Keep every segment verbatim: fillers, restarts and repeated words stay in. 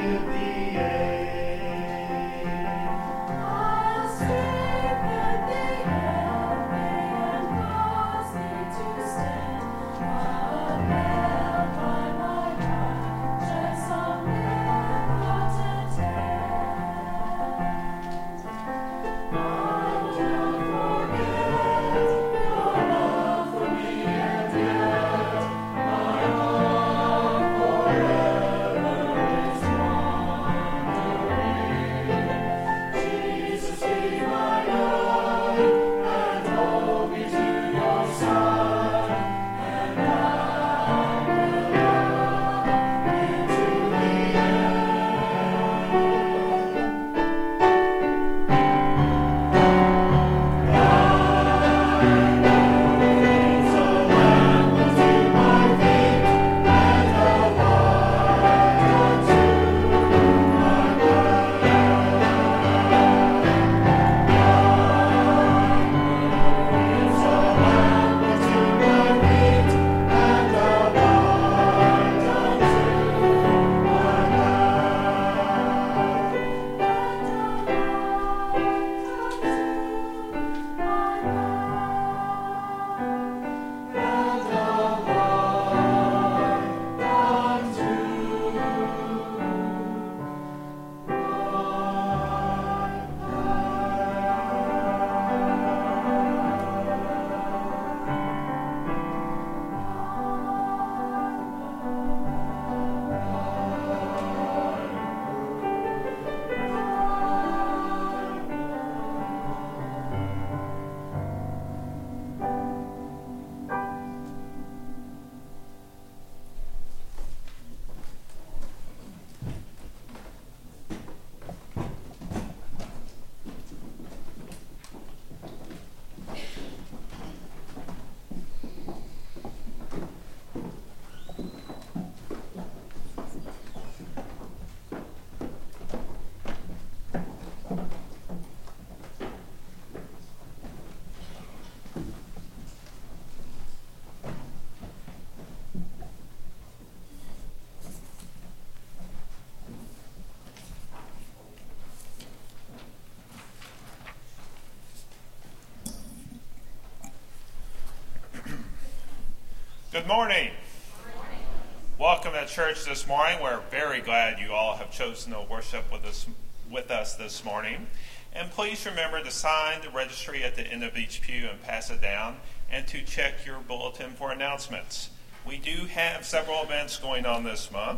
Good morning. Good morning. Welcome to church this morning. We're very glad you all have chosen to worship with us with us this morning. And please remember to sign the registry at the end of each pew and pass it down, and to check your bulletin for announcements. We do have several events going on this month.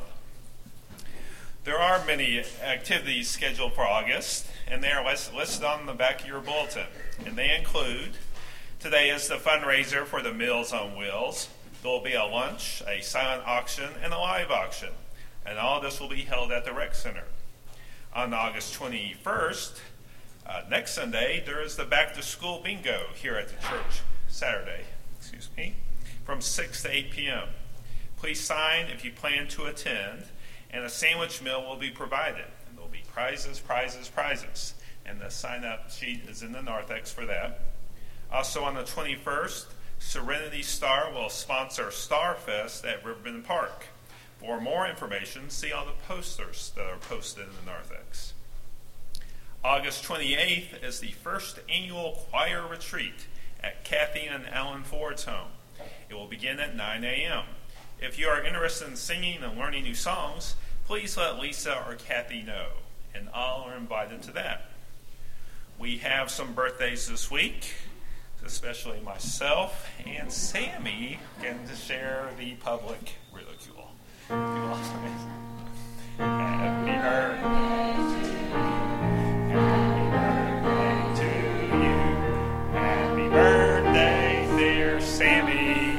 There are many activities scheduled for August, and they are listed on the back of your bulletin. And they include, today is the fundraiser for the Meals on Wheels. There will be a lunch, a silent auction, and a live auction. And all this will be held at the Rec Center. On August twenty-first, uh, next Sunday, there is the Back to School Bingo here at the church, Saturday, excuse me, from six to eight p.m. Please sign if you plan to attend, and a sandwich meal will be provided. And there will be prizes, prizes, prizes. And the sign-up sheet is in the narthex for that. Also on the twenty-first, Serenity Star will sponsor Starfest at Riverbend Park. For more information, see all the posters that are posted in the narthex. August twenty-eighth is the first annual choir retreat at Kathy and Alan Ford's home. It will begin at nine a.m. If you are interested in singing and learning new songs, please let Lisa or Kathy know, and all are invited to that. We have some birthdays this week, especially myself and Sammy getting to share the public ridicule. Happy birthday to you. Happy birthday to you. Happy birthday, dear Sammy.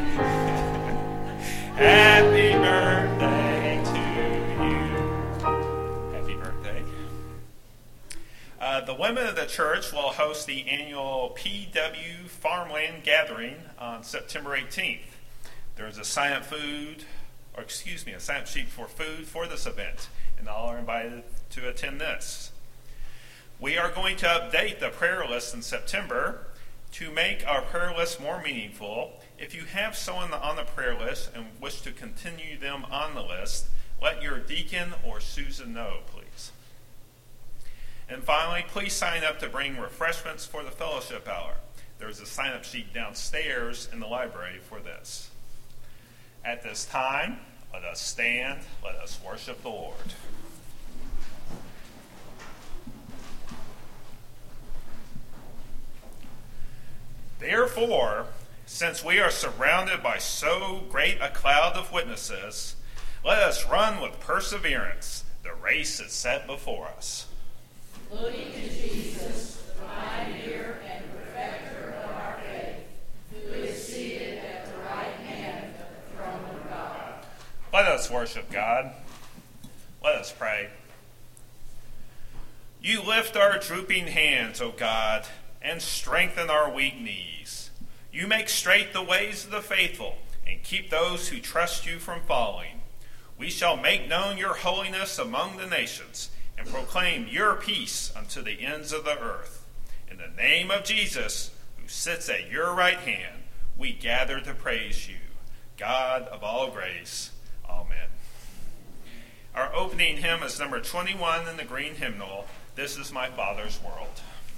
Happy birthday to you. Happy birthday. Uh, the women of the church will host the annual P W Farmland Gathering on September eighteenth. There is a sign-up food, or excuse me, a sign-up sheet for food for this event, and all are invited to attend this. We are going to update the prayer list in September to make our prayer list more meaningful. If you have someone on the prayer list and wish to continue them on the list, let your deacon or Susan know, please. And finally, please sign up to bring refreshments for the fellowship hour. There's a sign-up sheet downstairs in the library for this. At this time, let us stand, let us worship the Lord. Therefore, since we are surrounded by so great a cloud of witnesses, let us run with perseverance the race that's set before us. Looking to Jesus, the pioneer and perfecter of our faith, who is seated at the right hand of the throne of God. Let us worship God. Let us pray. You lift our drooping hands, O God, and strengthen our weak knees. You make straight the ways of the faithful and keep those who trust you from falling. We shall make known your holiness among the nations and proclaim your peace unto the ends of the earth. In the name of Jesus, who sits at your right hand, we gather to praise you, God of all grace. Amen. Our opening hymn is number twenty-one in the green hymnal, This Is My Father's World.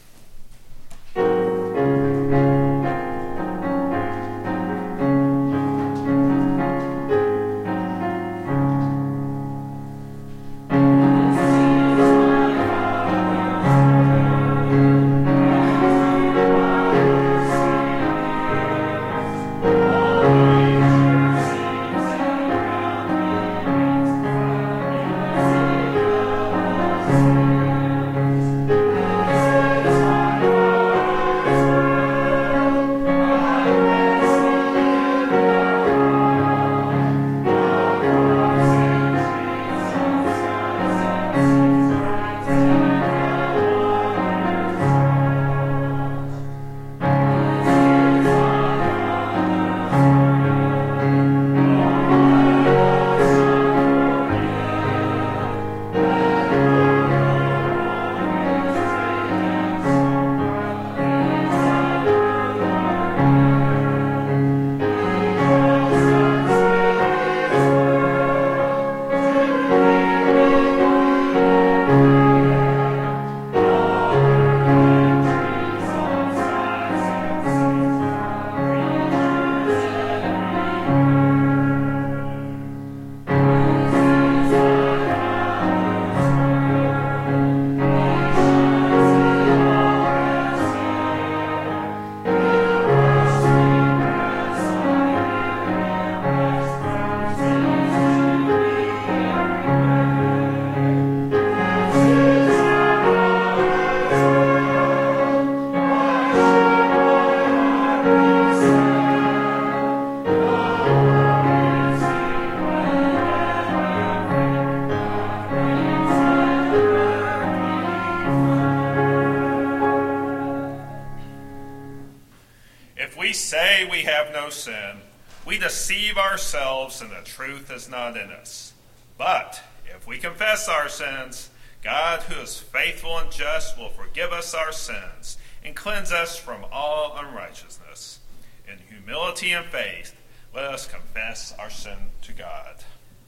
Say we have no sin, we deceive ourselves and the truth is not in us. But if we confess our sins, God, who is faithful and just, will forgive us our sins and cleanse us from all unrighteousness. In humility and faith, let us confess our sin to God.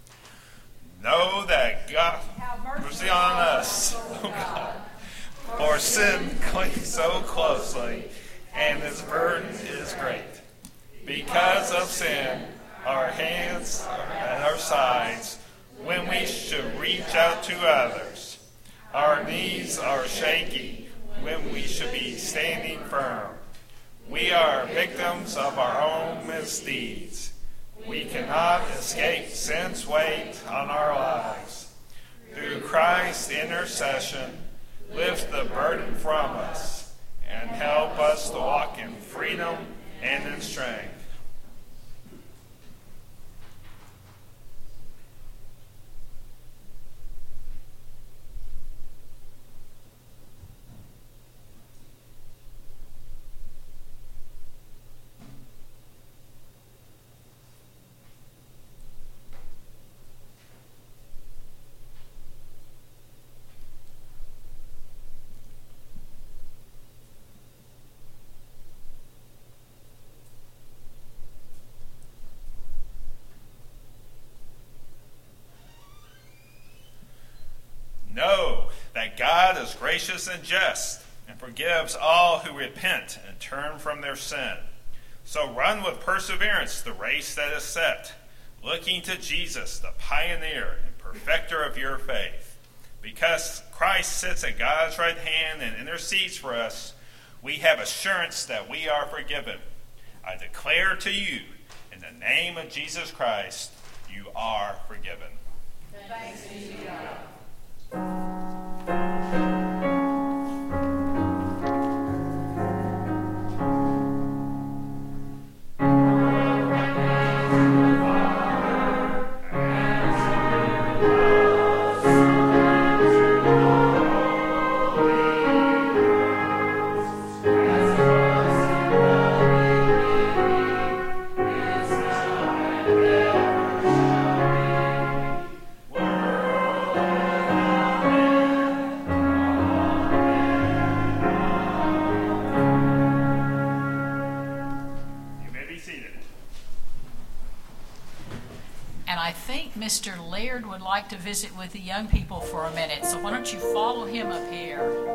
Know that God have mercy on us, O God, for sin clings so closely, and its burden is great. Because of sin, our hands are at our sides when we should reach out to others. Our knees are shaky when we should be standing firm. We are victims of our own misdeeds. We cannot escape sin's weight on our lives. Through Christ's intercession, lift the burden from us and help us to walk in freedom and in strength. God is gracious and just and forgives all who repent and turn from their sin. So run with perseverance the race that is set, looking to Jesus, the pioneer and perfecter of your faith. Because Christ sits at God's right hand and intercedes for us, we have assurance that we are forgiven. I declare to you, in the name of Jesus Christ, you are forgiven. Thanks be to God. Mister Laird would like to visit with the young people for a minute, so why don't you follow him up here?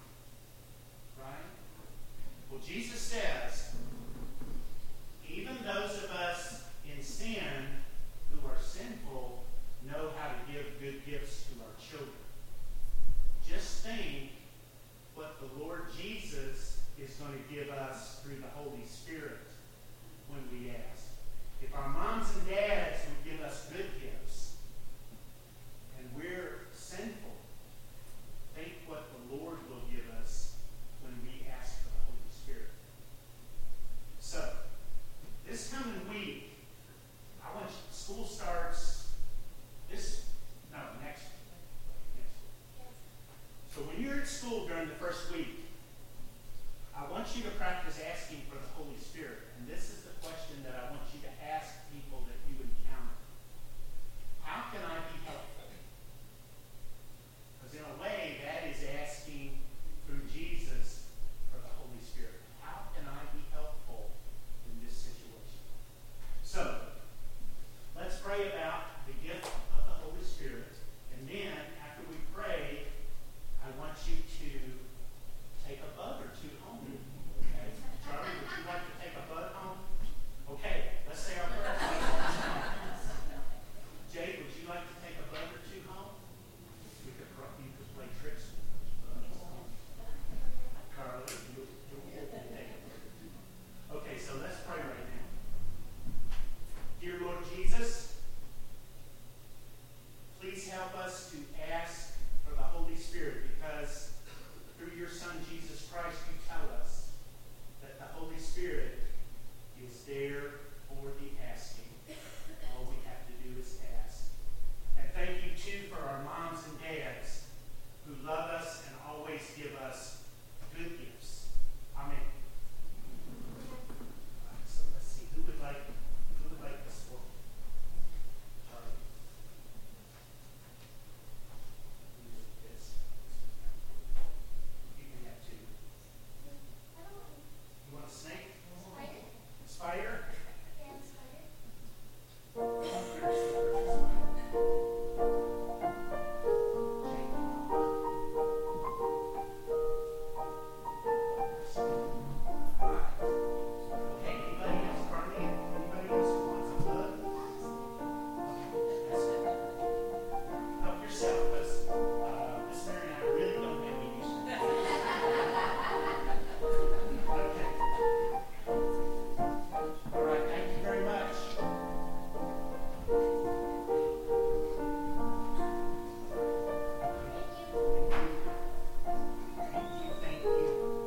Jesus says, even though going to give us through the Holy Spirit when we ask. If our moms and dads would give us good gifts, and we're sinful, think what the Lord will give us when we ask for the Holy Spirit. So, this coming week, I want you, school starts this, no, next week. Next week. So when you're at school during the first week, I want you to practice asking for the Holy Spirit. And this is the question that I want you to ask people that you encounter. How can I be helpful? Because in a way, that is asking through Jesus for the Holy Spirit. How can I be helpful in this situation? So, let's pray about the gift of the Holy Spirit. And then, after we pray, I want you to take a bug or two home. Okay? Charlie, would you like to take a bug home? Okay, let's say our prayer. Jay, would you like to take a bug or two home? We could, you could play tricks with those bugs. Carly, you, you, you take it. Okay, so let's pray right now. Dear Lord Jesus, please help us to ask for the Holy Spirit, because through your Son, Jesus Christ, you tell us that the Holy Spirit is there for the asking. All we have to do is ask. And thank you, too, for our moms and dads who love us and always give us good gifts. Amen. All right, so let's see. Who would like, who would like this for? Charlie. This. You can have two. You want a snake? Spider? Okay, anybody else? Carly? Anybody else who wants a bug? That's it. Help yourself, because uh, Miss Mary and I really don't have any use for that. Okay. All right, thank you very much. Thank you, thank you.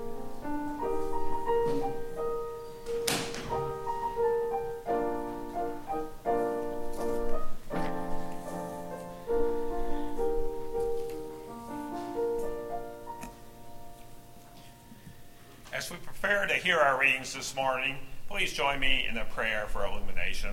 As we prepare to hear our readings this morning, please join me in a prayer for illumination.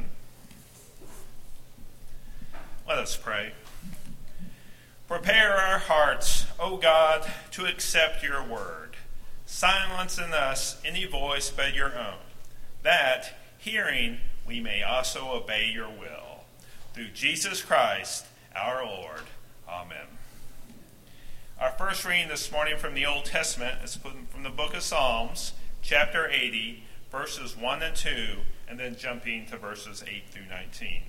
Let us pray. Prepare our hearts, O God, to accept your word. Silence in us any voice but your own, that, hearing, we may also obey your will. Through Jesus Christ, our Lord. Amen. Our first reading this morning from the Old Testament is from the book of Psalms, chapter eighty, verses one and two, and then jumping to verses eight through nineteen.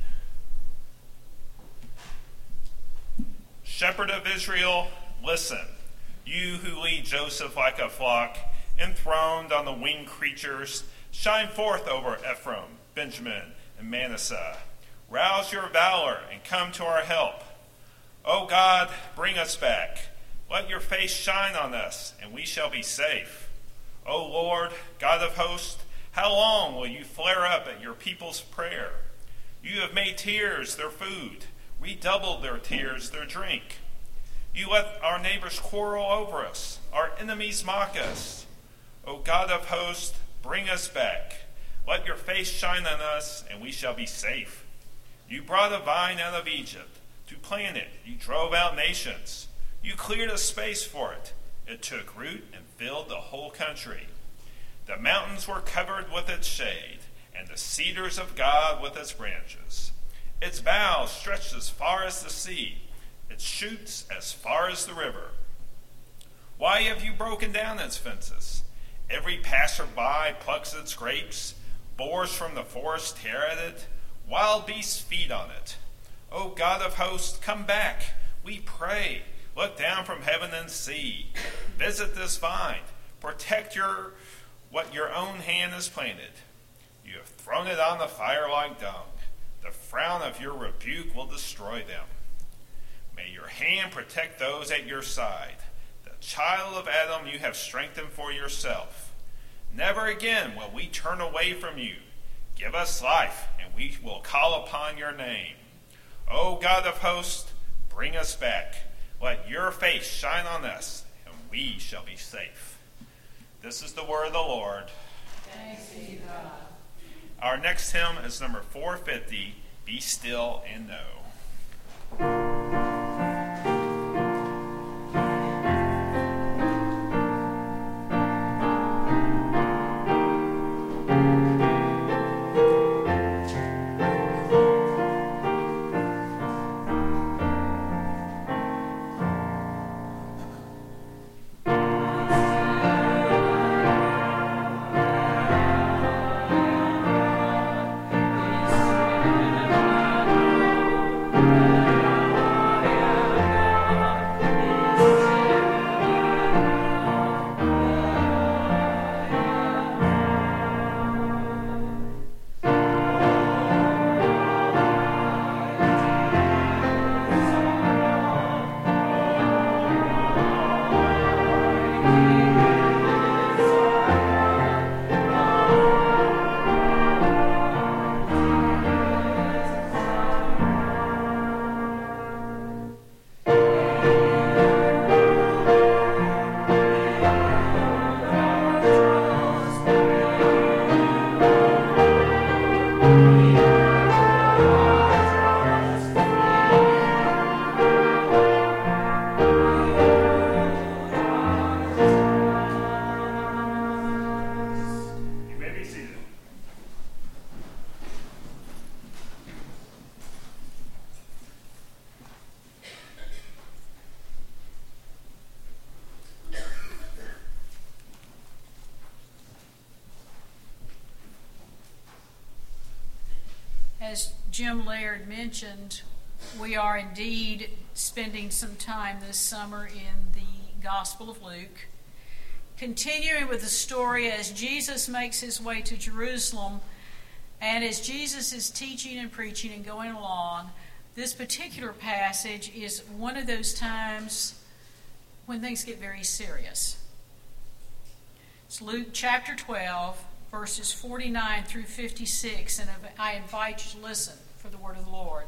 Shepherd of Israel, listen, you who lead Joseph like a flock, enthroned on the winged creatures, shine forth over Ephraim, Benjamin, and Manasseh. Rouse your valor and come to our help. O God, bring us back. Let your face shine on us, and we shall be safe. O Lord, God of hosts, how long will you flare up at your people's prayer? You have made tears their food, redoubled their tears their drink. You let our neighbors quarrel over us, our enemies mock us. O God of hosts, bring us back. Let your face shine on us, and we shall be safe. You brought a vine out of Egypt. To plant it, you drove out nations. You cleared a space for it. It took root and filled the whole country. The mountains were covered with its shade, and the cedars of God with its branches. Its boughs stretched as far as the sea, its shoots as far as the river. Why have you broken down its fences? Every passerby plucks its grapes. Boars from the forest tear at it. Wild beasts feed on it. O God of hosts, come back, we pray. Look down from heaven and see. Visit this vine. Protect your what your own hand has planted. You have thrown it on the fire like dung. The frown of your rebuke will destroy them. May your hand protect those at your side. The child of Adam you have strengthened for yourself. Never again will we turn away from you. Give us life, and we will call upon your name. O God of hosts, bring us back. Let your face shine on us, and we shall be safe. This is the word of the Lord. Thanks be to God. Our next hymn is number four fifty, Be Still and Know. As Jim Laird mentioned, we are indeed spending some time this summer in the Gospel of Luke, continuing with the story as Jesus makes his way to Jerusalem, and as Jesus is teaching and preaching and going along. This particular passage is one of those times when things get very serious. It's Luke chapter twelve, verses forty-nine through fifty-six, and I invite you to listen for the word of the Lord.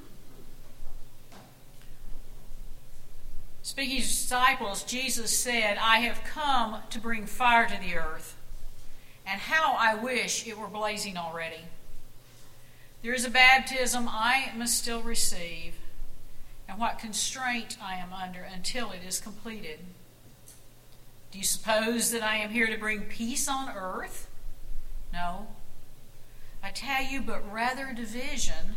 Speaking to his disciples, Jesus said, I have come to bring fire to the earth, and how I wish it were blazing already. There is a baptism I must still receive, and what constraint I am under until it is completed. Do you suppose that I am here to bring peace on earth? No. I tell you, but rather division.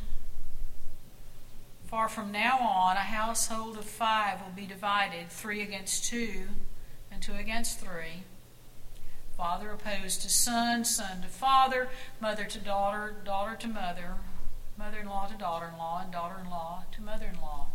For from now on, a household of five will be divided, three against two, and two against three. Father opposed to son, son to father, mother to daughter, daughter to mother, mother-in-law to daughter-in-law, and daughter-in-law to mother-in-law.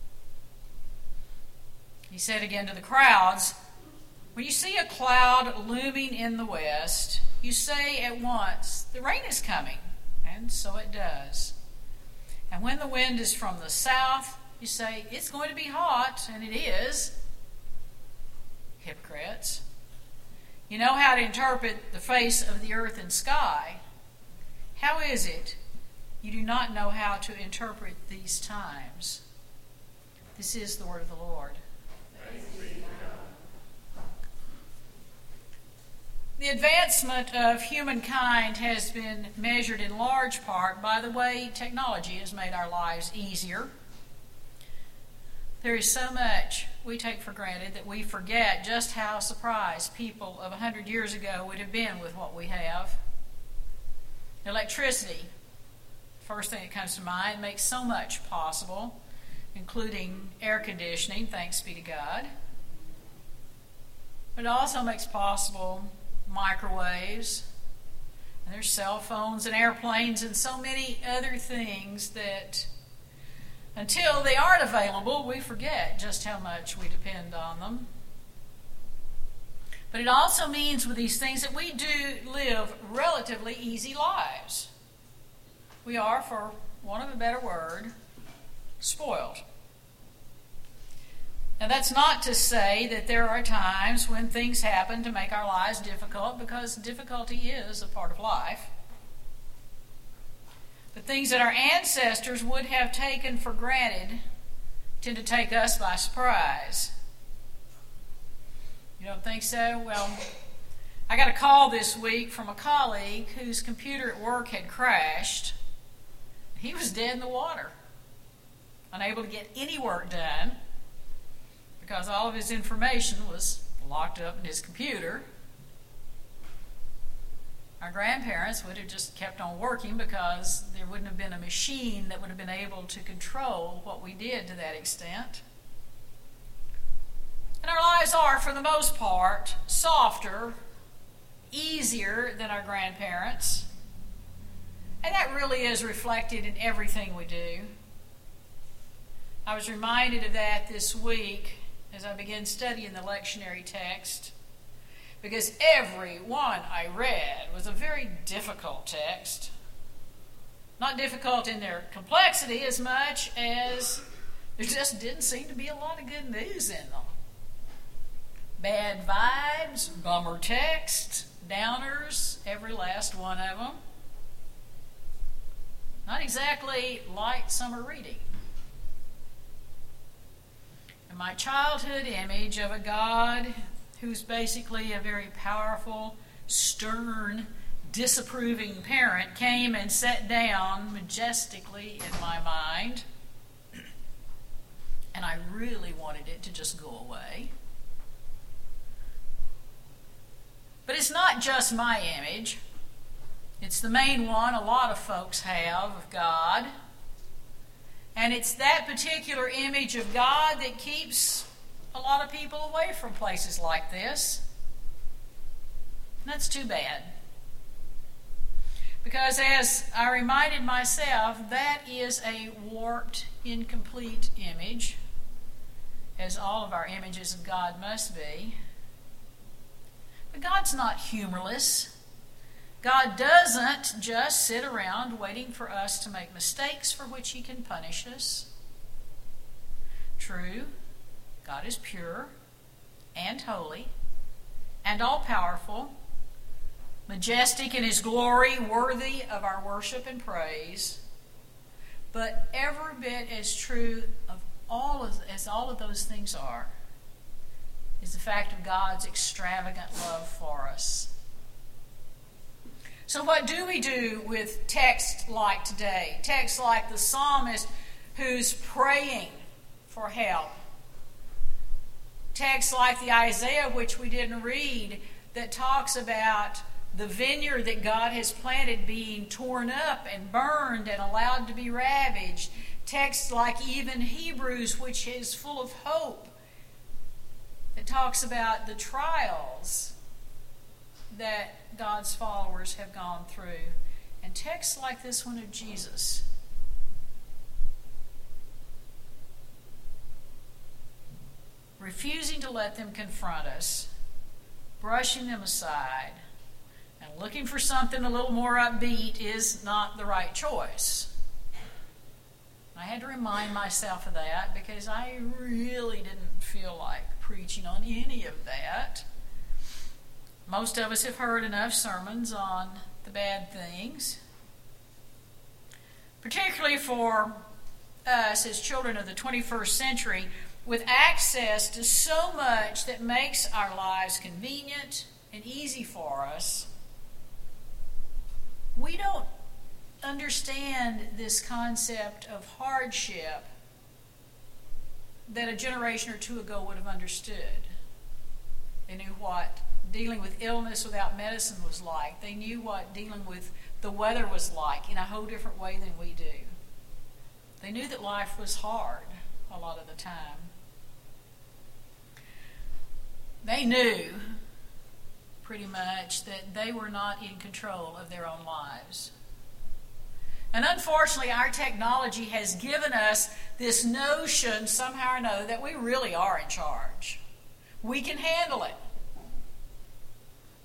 He said again to the crowds, when you see a cloud looming in the west, you say at once, the rain is coming, and so it does. And when the wind is from the south, you say, it's going to be hot, and it is. Hypocrites. You know how to interpret the face of the earth and sky. How is it you do not know how to interpret these times? This is the word of the Lord. The advancement of humankind has been measured in large part by the way technology has made our lives easier. There is so much we take for granted that we forget just how surprised people of one hundred years ago would have been with what we have. Electricity, first thing that comes to mind, makes so much possible, including air conditioning, thanks be to God. But it also makes possible microwaves, and there's cell phones and airplanes and so many other things that until they aren't available, we forget just how much we depend on them. But it also means with these things that we do live relatively easy lives. We are, for want of a better word, spoiled. Now, that's not to say that there are times when things happen to make our lives difficult, because difficulty is a part of life. But things that our ancestors would have taken for granted tend to take us by surprise. You don't think so? Well, I got a call this week from a colleague whose computer at work had crashed. He was dead in the water, unable to get any work done because all of his information was locked up in his computer. Our grandparents would have just kept on working because there wouldn't have been a machine that would have been able to control what we did to that extent. And our lives are, for the most part, softer, easier than our grandparents. And that really is reflected in everything we do. I was reminded of that this week as I began studying the lectionary text, because every one I read was a very difficult text. Not difficult in their complexity as much as there just didn't seem to be a lot of good news in them. Bad vibes, bummer text, downers, every last one of them. Not exactly light summer reading. And my childhood image of a God who's basically a very powerful, stern, disapproving parent came and sat down majestically in my mind. And I really wanted it to just go away. But it's not just my image. It's the main one a lot of folks have of God. And it's that particular image of God that keeps a lot of people away from places like this. And that's too bad. Because as I reminded myself, that is a warped, incomplete image, as all of our images of God must be. But God's not humorless. God doesn't just sit around waiting for us to make mistakes for which He can punish us. True, God is pure and holy and all-powerful, majestic in His glory, worthy of our worship and praise. But every bit as true of all of, as all of those things are, is the fact of God's extravagant love for us. So what do we do with texts like today? Texts like the psalmist who's praying for help. Texts like the Isaiah, which we didn't read, that talks about the vineyard that God has planted being torn up and burned and allowed to be ravaged. Texts like even Hebrews, which is full of hope, that talks about the trials that God's followers have gone through. And texts like this one of Jesus. Refusing to let them confront us, brushing them aside, and looking for something a little more upbeat is not the right choice. I had to remind myself of that because I really didn't feel like preaching on any of that. Most of us have heard enough sermons on the bad things, particularly for us as children of the twenty-first century, with access to so much that makes our lives convenient and easy for us. We don't understand this concept of hardship that a generation or two ago would have understood. They knew what dealing with illness without medicine was like. They knew what dealing with the weather was like in a whole different way than we do. They knew that life was hard a lot of the time. They knew pretty much that they were not in control of their own lives. And unfortunately, our technology has given us this notion somehow or another that we really are in charge. We can handle it.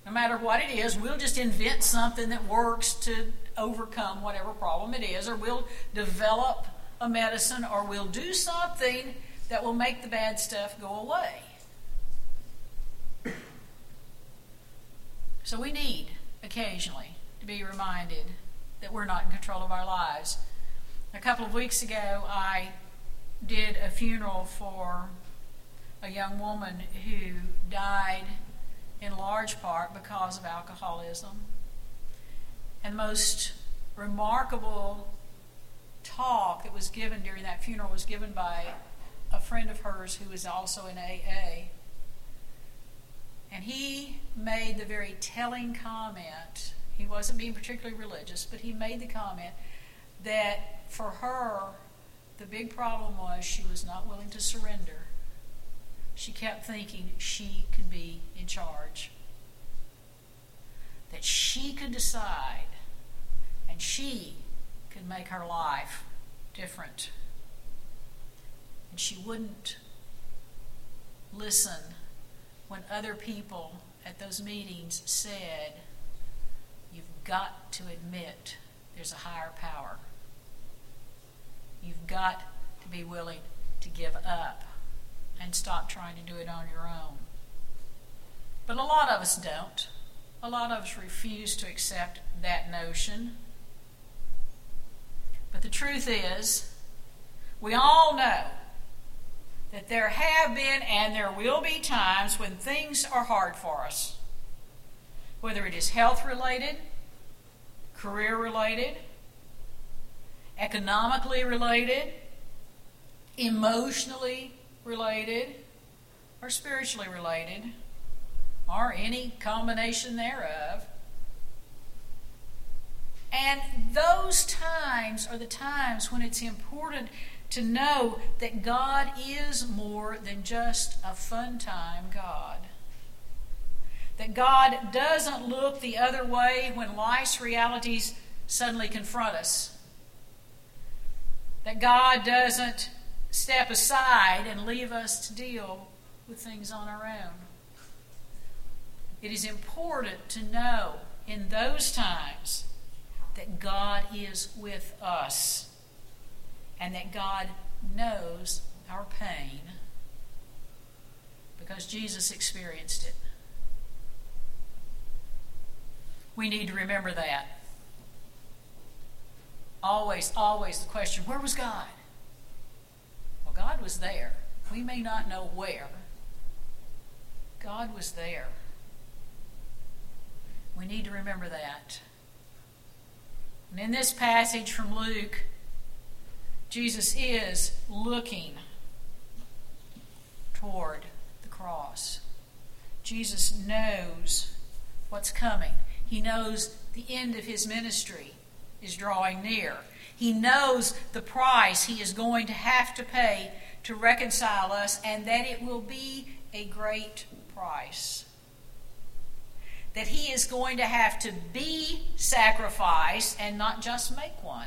No matter what it is, we'll just invent something that works to overcome whatever problem it is, or we'll develop a medicine, or we'll do something that will make the bad stuff go away. So we need, occasionally, to be reminded that we're not in control of our lives. A couple of weeks ago, I did a funeral for a young woman who died in large part because of alcoholism. And the most remarkable talk that was given during that funeral was given by a friend of hers who was also in A A. And he made the very telling comment, he wasn't being particularly religious, but he made the comment that for her, the big problem was she was not willing to surrender. She kept thinking she could be in charge, that she could decide, and she could make her life different. And she wouldn't listen when other people at those meetings said, "You've got to admit there's a higher power. You've got to be willing to give up and stop trying to do it on your own." But a lot of us don't. A lot of us refuse to accept that notion. But the truth is, we all know that there have been and there will be times when things are hard for us. Whether it is health-related, career-related, economically related, emotionally related, or spiritually related, or any combination thereof. And those times are the times when it's important to know that God is more than just a fun time God. That God doesn't look the other way when life's realities suddenly confront us. That God doesn't step aside and leave us to deal with things on our own. It is important to know in those times that God is with us and that God knows our pain because Jesus experienced it. We need to remember that. Always, always the question, where was God? Well, God was there. We may not know where. God was there. We need to remember that. And in this passage from Luke, Jesus is looking toward the cross. Jesus knows what's coming. He knows the end of his ministry is drawing near. He knows the price he is going to have to pay to reconcile us, and that it will be a great price. That he is going to have to be sacrificed and not just make one.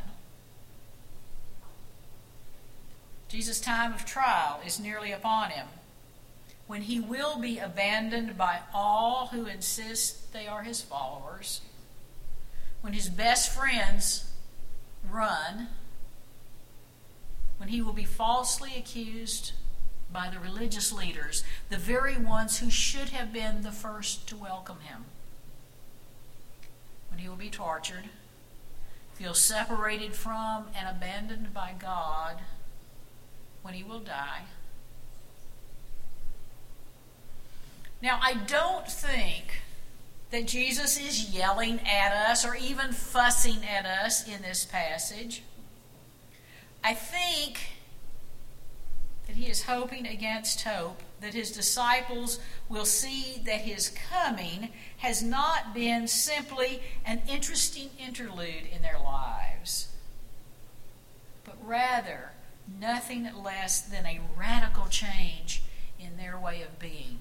Jesus' time of trial is nearly upon him, when he will be abandoned by all who insist they are his followers, when his best friends run, when he will be falsely accused by the religious leaders, the very ones who should have been the first to welcome him, when he will be tortured, feel separated from and abandoned by God, when he will die. Now, I don't think that Jesus is yelling at us or even fussing at us in this passage. I think that he is hoping against hope that his disciples will see that his coming has not been simply an interesting interlude in their lives, but rather nothing less than a radical change in their way of being.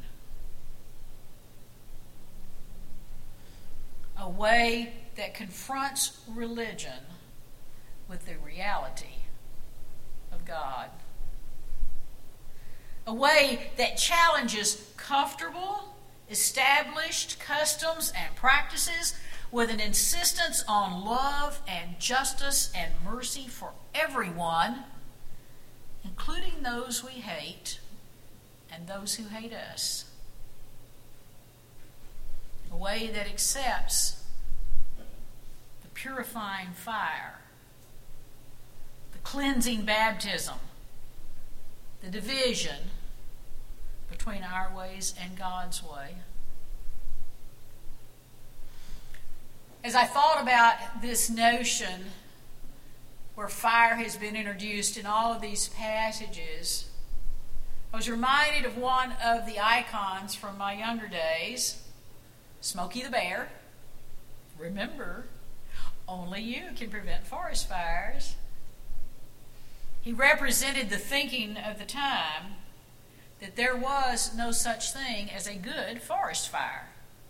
A way that confronts religion with the reality of God. A way that challenges comfortable established customs and practices with an insistence on love and justice and mercy for everyone, including those we hate and those who hate us. A way that accepts the purifying fire, the cleansing baptism, the division between our ways and God's way. As I thought about this notion where fire has been introduced in all of these passages, I was reminded of one of the icons from my younger days, Smokey the Bear. Remember, only you can prevent forest fires. He represented the thinking of the time that there was no such thing as a good forest fire.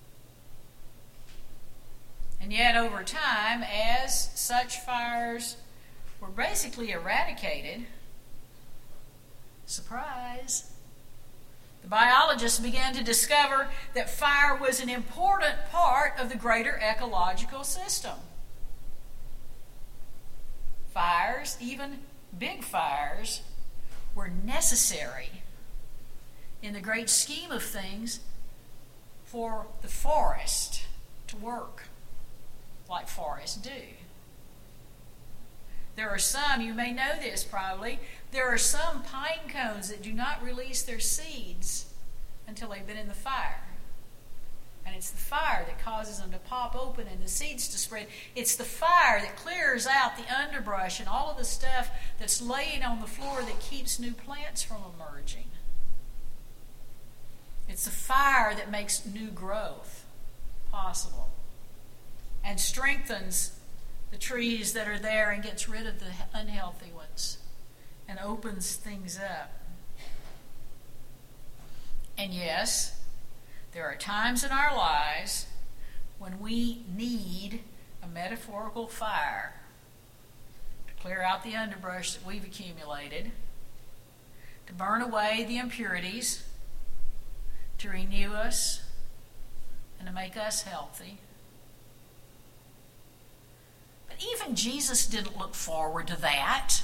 And yet over time, as such fires were basically eradicated, surprise, the biologists began to discover that fire was an important part of the greater ecological system. Fires, even big fires, were necessary in the great scheme of things for the forest to work like forests do. There are some, you may know this probably, there are some pine cones that do not release their seeds until they've been in the fire. And it's the fire that causes them to pop open and the seeds to spread. It's the fire that clears out the underbrush and all of the stuff that's laying on the floor that keeps new plants from emerging. It's the fire that makes new growth possible and strengthens the trees that are there and gets rid of the unhealthy ones and opens things up. And yes, there are times in our lives when we need a metaphorical fire to clear out the underbrush that we've accumulated, to burn away the impurities, to renew us, and to make us healthy. But even Jesus didn't look forward to that.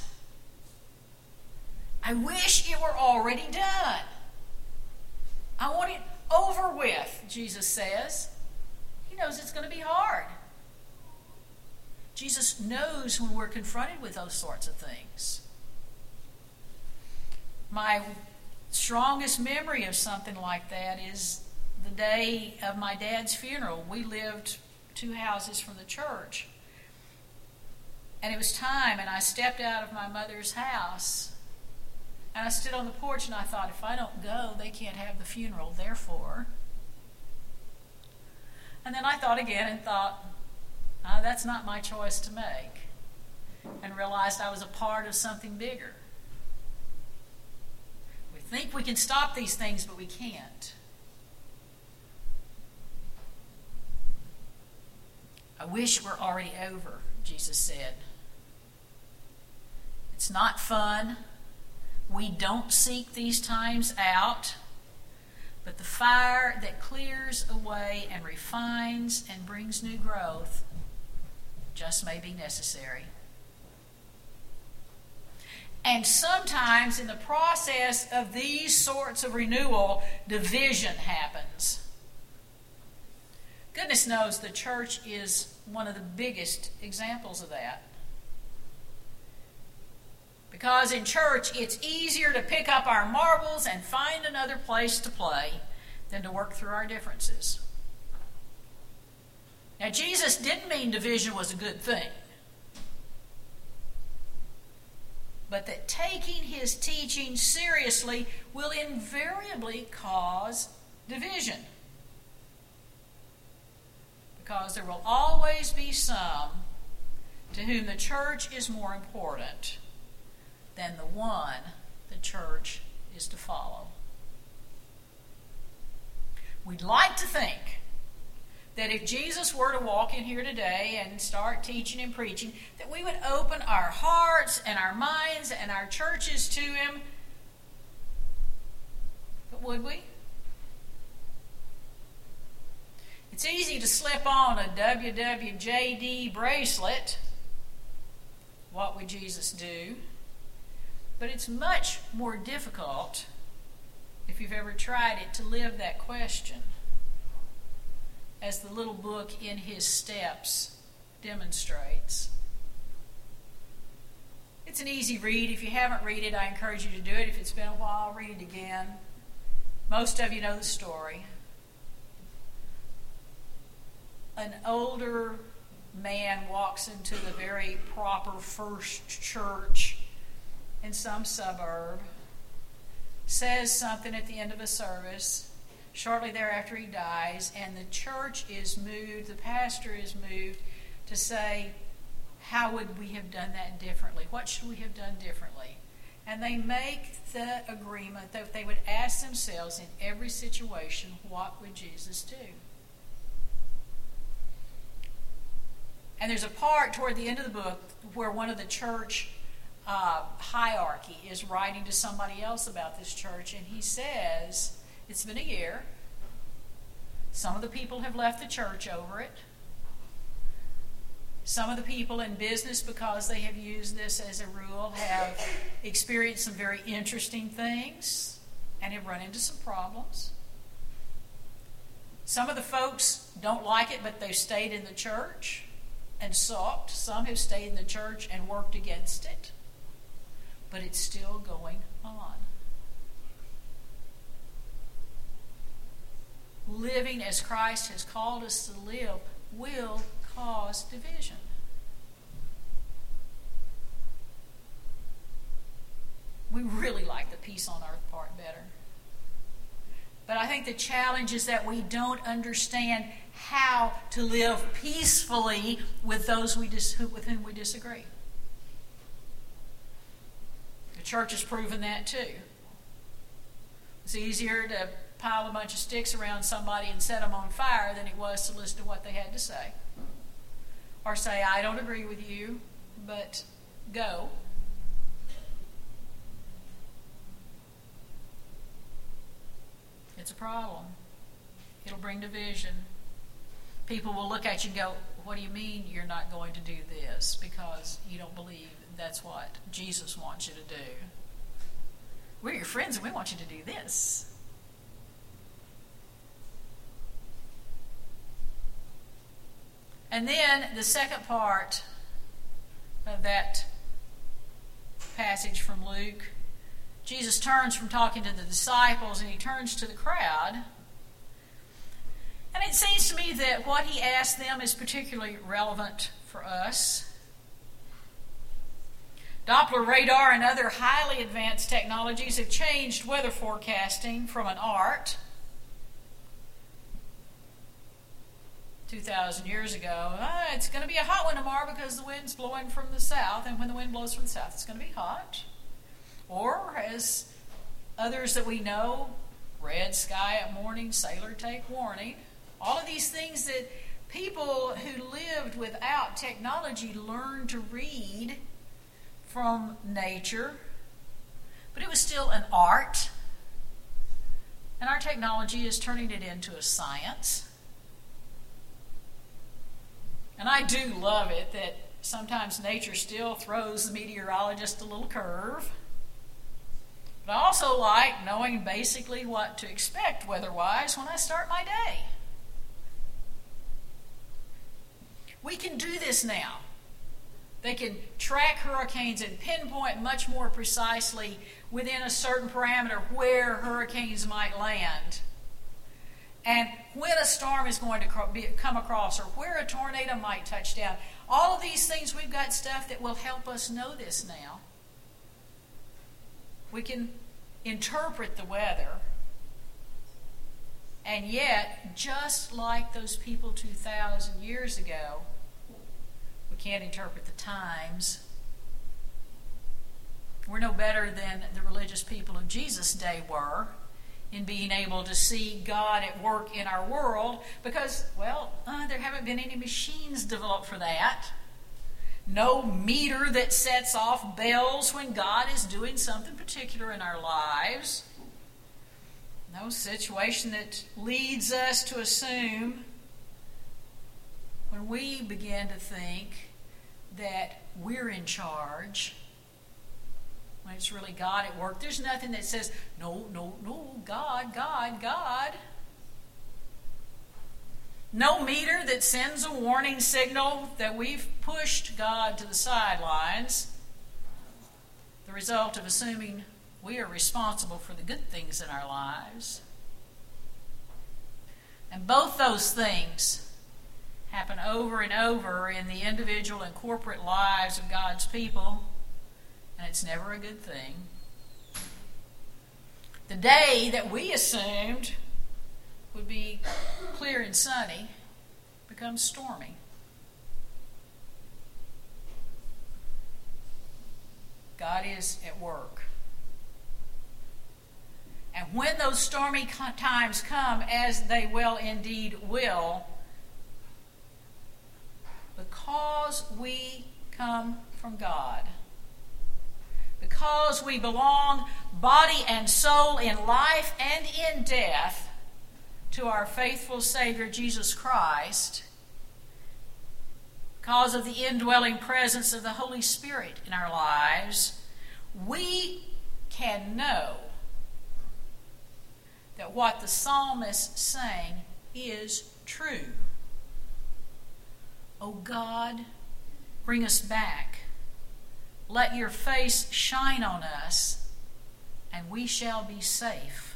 I wish it were already done. I want it over with, Jesus says. He knows it's going to be hard. Jesus knows when we're confronted with those sorts of things. My strongest memory of something like that is the day of my dad's funeral. We lived two houses from the church. And it was time, and I stepped out of my mother's house, and I stood on the porch, and I thought, if I don't go, they can't have the funeral, therefore. And then I thought again and thought, oh, that's not my choice to make, and realized I was a part of something bigger. We think we can stop these things, but we can't. I wish we're already over, Jesus said. It's not fun. We don't seek these times out. But the fire that clears away and refines and brings new growth just may be necessary. And sometimes in the process of these sorts of renewal, division happens. Goodness knows the church is one of the biggest examples of that. Because in church, it's easier to pick up our marbles and find another place to play than to work through our differences. Now, Jesus didn't mean division was a good thing, but that taking his teaching seriously will invariably cause division. Because there will always be some to whom the church is more important than the one the church is to follow. We'd like to think that if Jesus were to walk in here today and start teaching and preaching, that we would open our hearts and our minds and our churches to him. But would we? It's easy to slip on a W W J D bracelet. What would Jesus do? But it's much more difficult, if you've ever tried it, to live that question, as the little book In His Steps demonstrates. It's an easy read. If you haven't read it, I encourage you to do it. If it's been a while, read it again. Most of you know the story. An older man walks into the very proper First Church in some suburb, says something at the end of a service. Shortly thereafter he dies, and the church is moved, the pastor is moved to say, how would we have done that differently? What should we have done differently? And they make the agreement that they would ask themselves in every situation, what would Jesus do? And there's a part toward the end of the book where one of the church uh, hierarchy is writing to somebody else about this church, and he says, it's been a year. Some of the people have left the church over it. Some of the people in business, because they have used this as a rule, have experienced some very interesting things and have run into some problems. Some of the folks don't like it, but they've stayed in the church and sulked. Some have stayed in the church and worked against it. But it's still going on. Living as Christ has called us to live will cause division. We really like the peace on earth part better. But I think the challenge is that we don't understand how to live peacefully with those we dis- with whom we disagree. The church has proven that too. It's easier to pile a bunch of sticks around somebody and set them on fire than it was to listen to what they had to say. Or say, I don't agree with you, but go. It's a problem. It'll bring division. People will look at you and go, what do you mean you're not going to do this? Because you don't believe that's what Jesus wants you to do. We're your friends and we want you to do this. And then the second part of that passage from Luke, Jesus turns from talking to the disciples and he turns to the crowd. And it seems to me that what he asked them is particularly relevant for us. Doppler radar and other highly advanced technologies have changed weather forecasting from an art two thousand years ago. Ah, it's going to be a hot one tomorrow because the wind's blowing from the south, and when the wind blows from the south, it's going to be hot. Or, as others that we know, red sky at morning, sailor take warning. All of these things that people who lived without technology learned to read from nature, but it was still an art. And our technology is turning it into a science. And I do love it that sometimes nature still throws the meteorologist a little curve. But I also like knowing basically what to expect weather-wise when I start my day. We can do this now. They can track hurricanes and pinpoint much more precisely within a certain parameter where hurricanes might land. And when a storm is going to come across or where a tornado might touch down. All of these things, we've got stuff that will help us know this now. We can interpret the weather. And yet, just like those people two thousand years ago, we can't interpret the times. We're no better than the religious people of Jesus' day were in being able to see God at work in our world because, well, uh, there haven't been any machines developed for that. No meter that sets off bells when God is doing something particular in our lives. No situation that leads us to assume when we begin to think that we're in charge, when it's really God at work, there's nothing that says, no, no, no, God, God, God. No meter that sends a warning signal that we've pushed God to the sidelines. The result of assuming we are responsible for the good things in our lives. And both those things happen over and over in the individual and corporate lives of God's people, and it's never a good thing. The day that we assumed would be clear and sunny becomes stormy. God is at work. And when those stormy times come, as they well indeed will, because we come from God, because we belong body and soul in life and in death to our faithful Savior Jesus Christ, because of the indwelling presence of the Holy Spirit in our lives, we can know that what the psalmist sang is true. O God, bring us back. Let your face shine on us, and we shall be safe.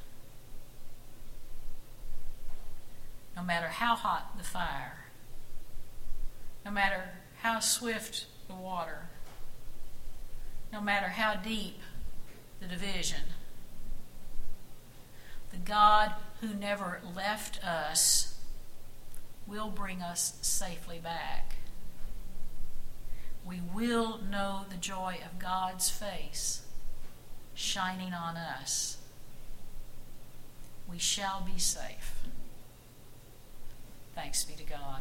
No matter how hot the fire, no matter how swift the water, no matter how deep the division, the God who never left us will bring us safely back. We will know the joy of God's face shining on us. We shall be safe. Thanks be to God.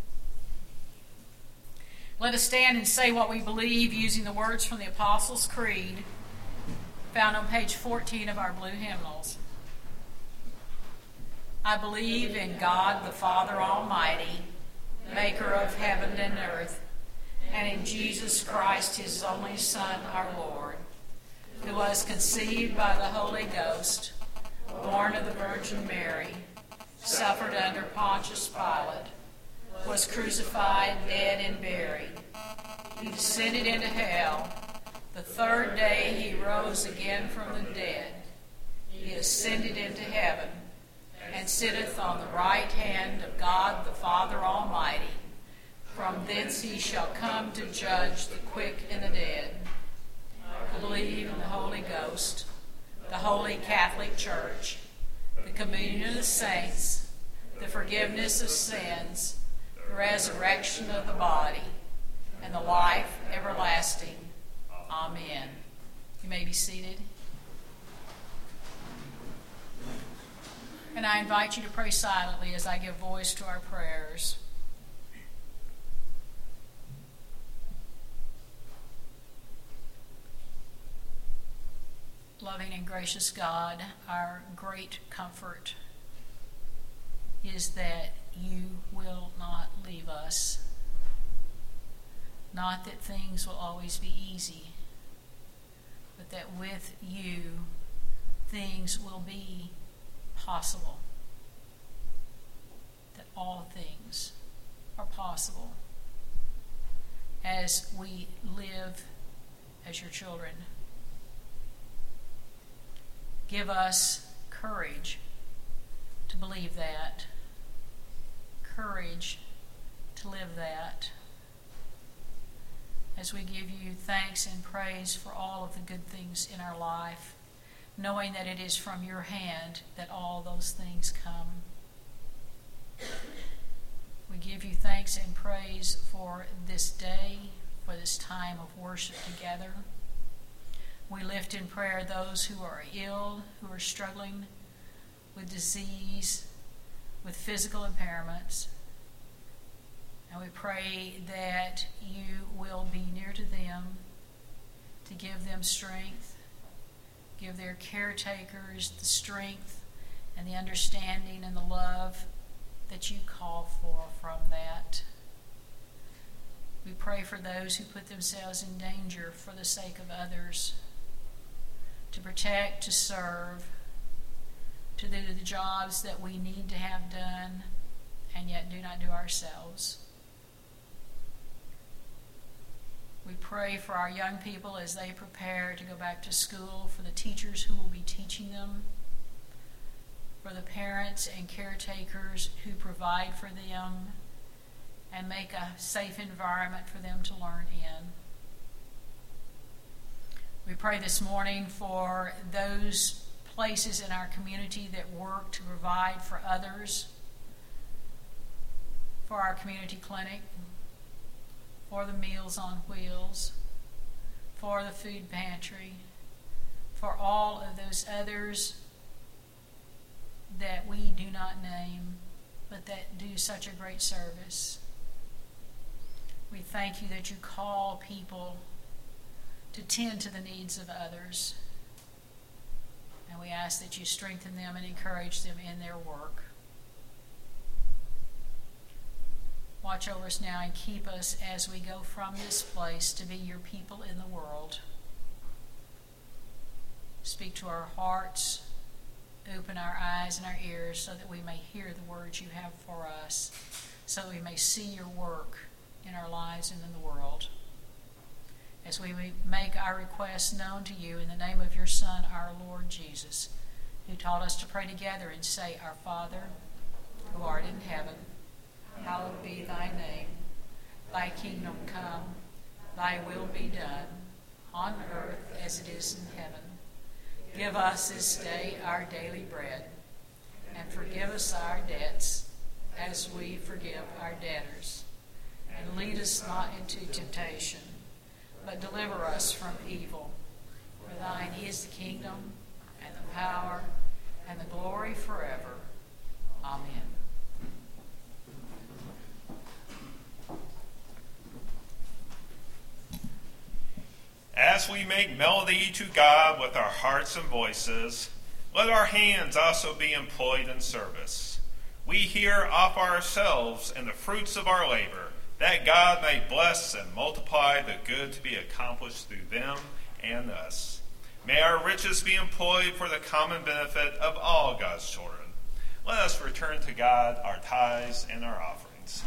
Let us stand and say what we believe using the words from the Apostles' Creed, found on page fourteen of our blue hymnals. I believe in God the Father Almighty, maker of heaven and earth, and in Jesus Christ, his only Son, our Lord, who was conceived by the Holy Ghost, born of the Virgin Mary, suffered under Pontius Pilate, was crucified, dead, and buried. He descended into hell. The third day he rose again from the dead. He ascended into heaven, and sitteth on the right hand of God the Father Almighty. From thence he shall come to judge the quick and the dead. I believe in the Holy Ghost, the Holy Catholic Church, the communion of the saints, the forgiveness of sins, the resurrection of the body, and the life everlasting. Amen. You may be seated. And I invite you to pray silently as I give voice to our prayers. Loving and gracious God, our great comfort is that you will not leave us. Not that things will always be easy, but that with you things will be possible. That all things are possible as we live as your children. Give us courage to believe that, courage to live that, as we give you thanks and praise for all of the good things in our life, knowing that it is from your hand that all those things come. We give you thanks and praise for this day, for this time of worship together. We lift in prayer those who are ill, who are struggling with disease, with physical impairments. And we pray that you will be near to them, to give them strength, give their caretakers the strength and the understanding and the love that you call for from that. pray for those who put themselves in danger for the sake of others, to protect, to serve, to do the jobs that we need to have done and yet do not do ourselves. We pray for our young people as they prepare to go back to school, for the teachers who will be teaching them, for the parents and caretakers who provide for them and make a safe environment for them to learn in. We pray this morning for those places in our community that work to provide for others, for our community clinic, for the Meals on Wheels, for the food pantry, for all of those others that we do not name, but that do such a great service. We thank you that you call people to tend to the needs of others. And we ask that you strengthen them and encourage them in their work. Watch over us now and keep us as we go from this place to be your people in the world. Speak to our hearts, open our eyes and our ears so that we may hear the words you have for us, so that we may see your work in our lives and in the world. As we make our requests known to you in the name of your Son, our Lord Jesus, who taught us to pray together and say, Our Father, who art in heaven, hallowed be thy name. Thy kingdom come, thy will be done, on earth as it is in heaven. Give us this day our daily bread, and forgive us our debts, as we forgive our debtors. And lead us not into temptation, but deliver us from evil. For thine is the kingdom, and the power, and the glory forever. Amen. As we make melody to God with our hearts and voices, let our hands also be employed in service. We here offer ourselves and the fruits of our labor, that God may bless and multiply the good to be accomplished through them and us. May our riches be employed for the common benefit of all God's children. Let us return to God our tithes and our offerings.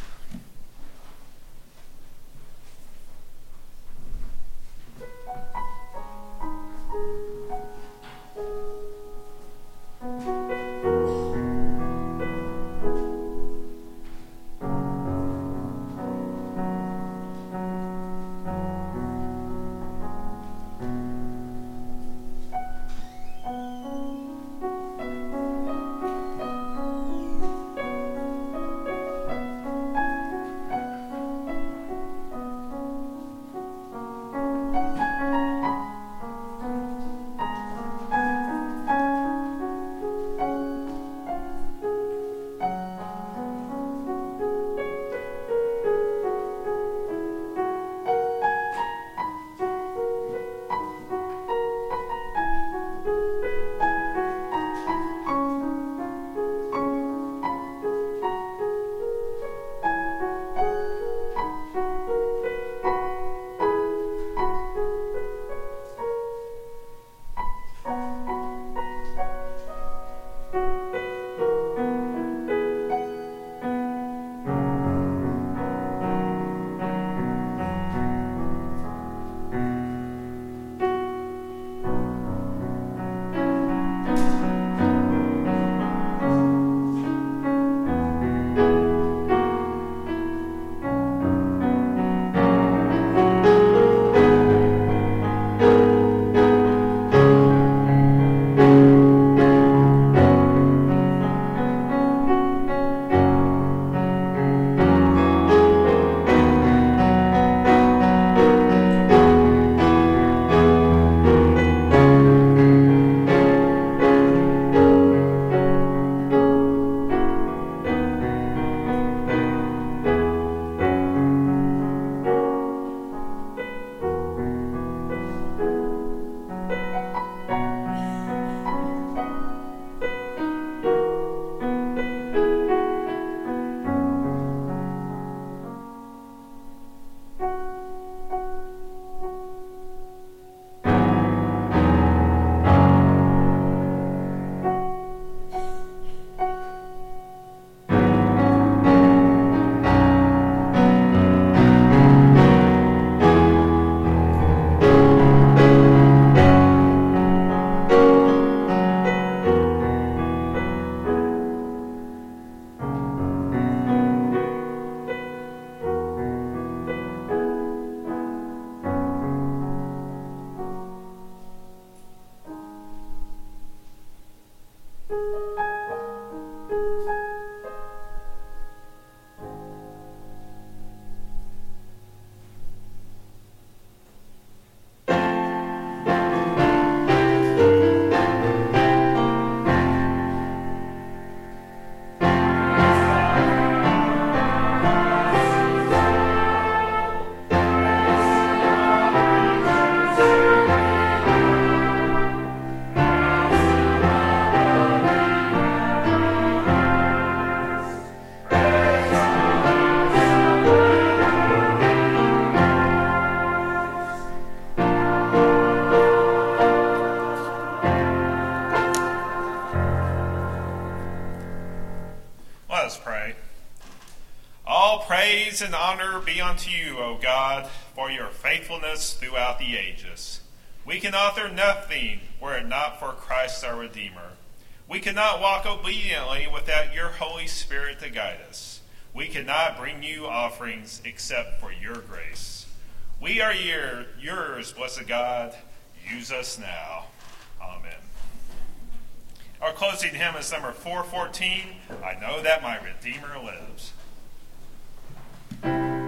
and honor be unto you, O God, for your faithfulness throughout the ages. We can author nothing were it not for Christ our Redeemer. We cannot walk obediently without your Holy Spirit to guide us. We cannot bring you offerings except for your grace. We are your, yours, blessed God. Use us now. Amen. Our closing hymn is number four fourteen, I Know That My Redeemer Lives.